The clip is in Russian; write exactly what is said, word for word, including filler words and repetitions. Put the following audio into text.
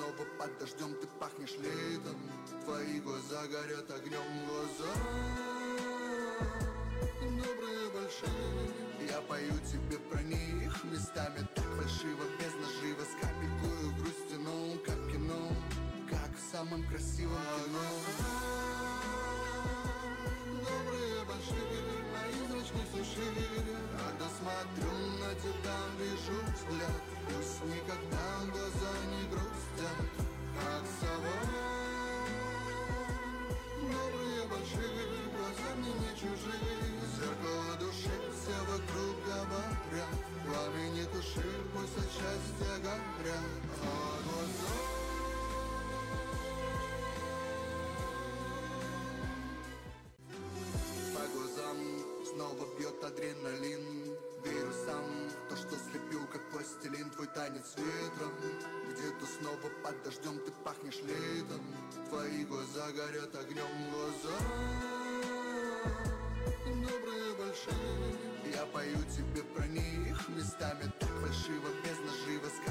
снова под дождем, ты пахнешь летом. Твои глаза горят огнем, глаза добрые, большие. Я пою тебе про них, местами так фальшиво, без нажива, с капелькою грусти, ну как кино, как в самом красивом кино. Добрые, большие, мои зрачки все шире. Когда смотрю на тебя, вижу взгляд, пусть никогда глаза не грустят, как сова. Добрые, большие, глаза мне не чужие. Зеркало души, все вокруг говорят, пламени души, пусть от счастья горят, а глаза. По глазам снова бьет адреналин. Верю сам в то, что слепил как пластилин. Твой танец ветром, где-то снова под дождем, ты пахнешь летом. Твои глаза горят огнем, глаза добрые, большие. Я пою тебе про них, местами так фальшиво, без нажива, с